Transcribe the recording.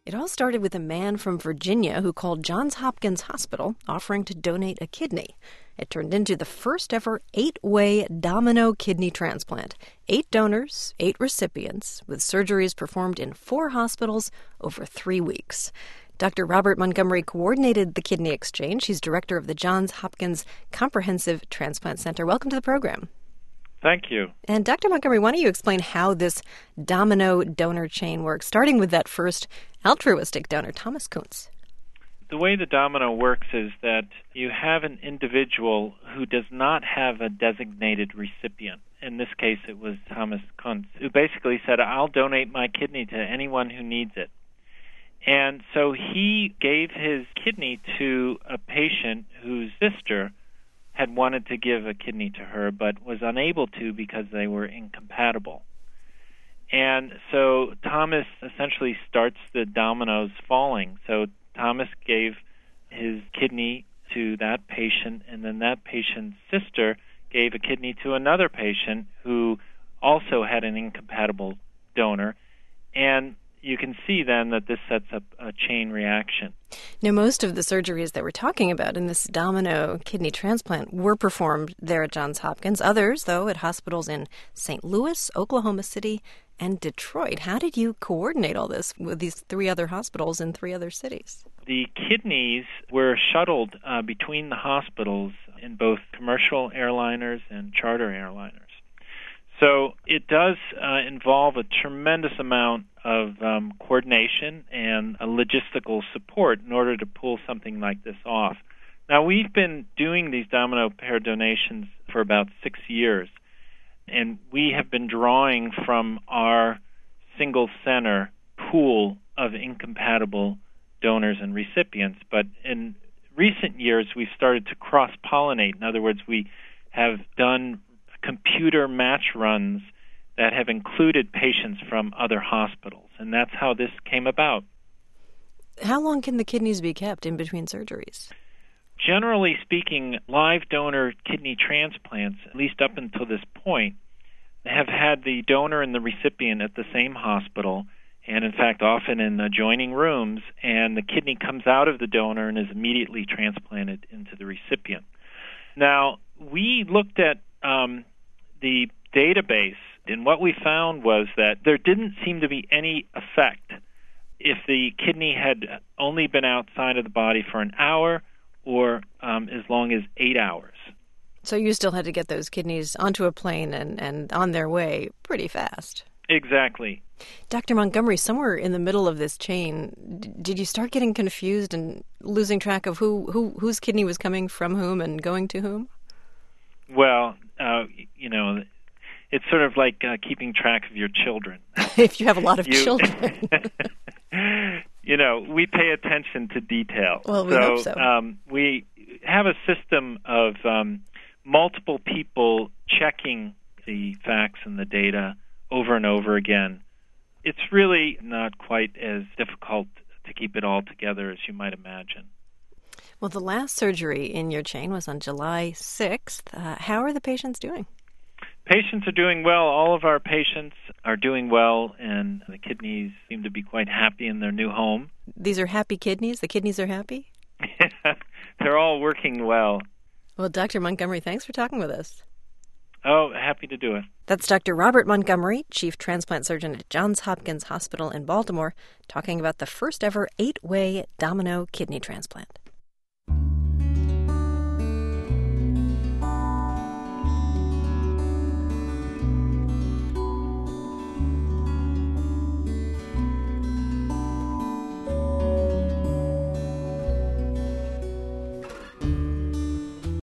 It all started with a man from Virginia who called Johns Hopkins Hospital offering to donate a kidney. It turned into the first ever 8-way domino kidney transplant. 8 donors, 8 recipients, with surgeries performed in 4 hospitals over 3 weeks. Dr. Robert Montgomery coordinated the kidney exchange. He's director of the Johns Hopkins Comprehensive Transplant Center. Welcome to the program. Thank you. And Dr. Montgomery, why don't you explain how this domino donor chain works, starting with that first altruistic donor, Thomas Kuntz. The way the domino works is that you have an individual who does not have a designated recipient. In this case, it was Thomas Kuntz, who basically said, I'll donate my kidney to anyone who needs it. And so he gave his kidney to a patient whose sister had wanted to give a kidney to her but was unable to because they were incompatible. And so Thomas essentially starts the dominoes falling. So Thomas gave his kidney to that patient, and then that patient's sister gave a kidney to another patient who also had an incompatible donor. And you can see then that this sets up a chain reaction. Now, most of the surgeries that we're talking about in this domino kidney transplant were performed there at Johns Hopkins. Others, though, at hospitals in St. Louis, Oklahoma City, and Detroit. How did you coordinate all this with these 3 other hospitals in 3 other cities? The kidneys were shuttled between the hospitals in both commercial airliners and charter airliners. So it does involve a tremendous amount of coordination and a logistical support in order to pull something like this off. Now, we've been doing these domino pair donations for about 6 years, and we have been drawing from our single center pool of incompatible donors and recipients. But in recent years, we've started to cross-pollinate. In other words, we have done computer match runs that have included patients from other hospitals, and that's how this came about. How long can the kidneys be kept in between surgeries? Generally speaking, live donor kidney transplants, at least up until this point, have had the donor and the recipient at the same hospital, and in fact often in adjoining rooms, and the kidney comes out of the donor and is immediately transplanted into the recipient. Now, we looked at the database, and what we found was that there didn't seem to be any effect if the kidney had only been outside of the body for an hour or as long as 8 hours. So you still had to get those kidneys onto a plane and on their way pretty fast. Exactly. Dr. Montgomery, somewhere in the middle of this chain, did you start getting confused and losing track of whose kidney was coming from whom and going to whom? Well, it's sort of like keeping track of your children. If you have a lot of children. We pay attention to detail. Well, we hope so. We have a system of multiple people checking the facts and the data over and over again. It's really not quite as difficult to keep it all together as you might imagine. Well, the last surgery in your chain was on July 6th. How are the patients doing? Patients are doing well. All of our patients are doing well, and the kidneys seem to be quite happy in their new home. These are happy kidneys? The kidneys are happy? They're all working well. Well, Dr. Montgomery, thanks for talking with us. Oh, happy to do it. That's Dr. Robert Montgomery, Chief Transplant Surgeon at Johns Hopkins Hospital in Baltimore, talking about the first ever 8-way domino kidney transplant.